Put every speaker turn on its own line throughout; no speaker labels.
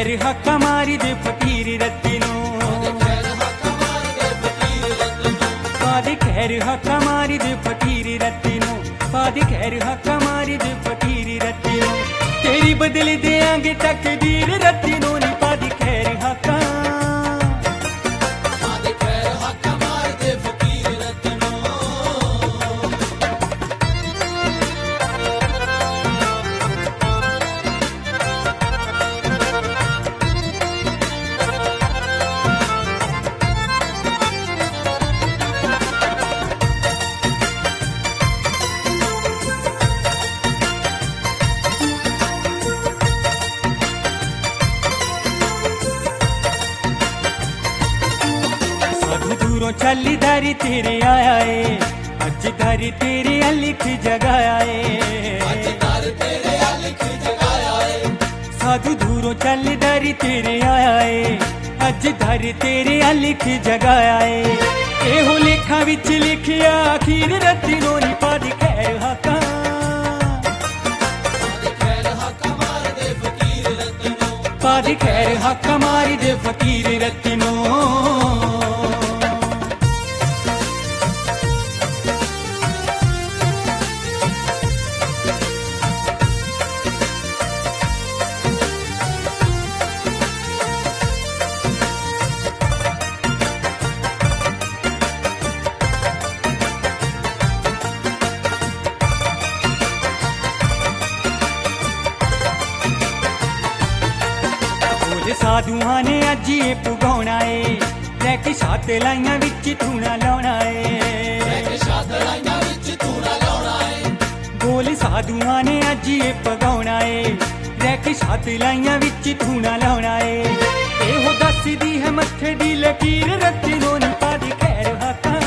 खैर हक्का मारी दे फकीर रत्तिनो पादी खैर हक्का मारी दे फकीर रत्तिनो पादी खैर हक्का मारी दे फकीर रत्तिनो तेरी बदल देंगे तकदीर रत्तिनो नी पादी खैर हक्का दूरों चली दारी तेरे आया है अज दारी तेरे लिख जगाया है साधु दूरों चली दारी तेरे आया है अज दारी तेरे लिख जगाया है एहो लेखा विच लिखिया आखिर रत्तिनो नी पादी खैर हक्का पादी खैर हक्का मारी दे फकीर रत्तिनो साधुआं ने अज ये पुगाउणा है रैक छत लाइयां विच धूना लाउणा है बोल साधुआं ने अज ये पुगाउणा है रैक छत लाइयां विच धूना लाउणा है एहो दसदी है मत्थे दी लकीर रत्तिनो नी पादी खैर हक्का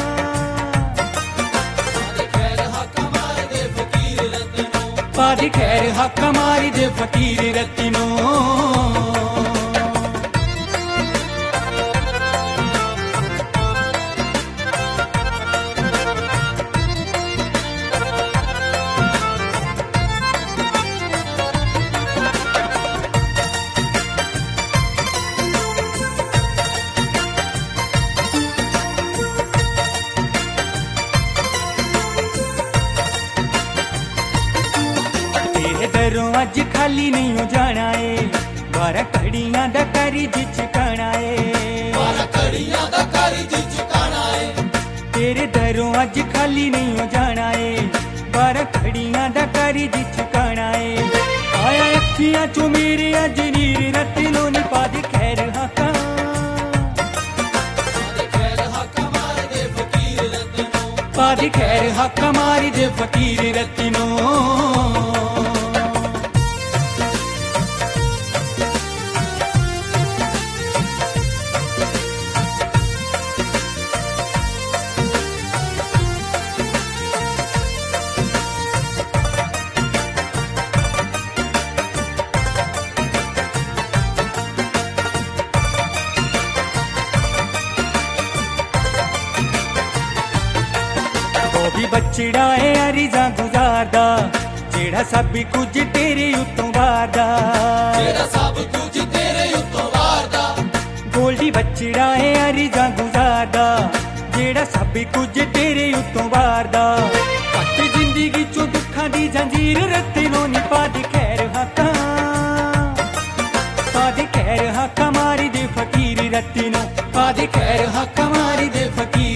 पादी खैर हक्का मारी दे फकीर रत्तिनो दरों अज खाली नहीं हो जाना है 12 घड़ियां दा करी जिचकाना है तेरे दरों अज खाली नहीं हो जाना है 12 घड़ियां दा करी जिचकाना है आया अखियां चो मेरे अज नीर रत्तिनो नी पादी खैर हक्का पादी खैर हक्का मारी दे फकीर रत्तिनो बचड़ा है अरिजा गुजारदा जेड़ा सब कुछ तेरे उत्तों वारदा गोल्डी बचड़ा है अरिजा गुजारदा जेड़ा सब कुछ तेरे उत्तों वारदा कट जिंदगी चो दुखा दी जंजीर रत्तिनो नी पादी खैर हक्का पादी खैर हक्का मारी दे फकीर रत्तिनो पादी खैर हक्का मारी दे फकीर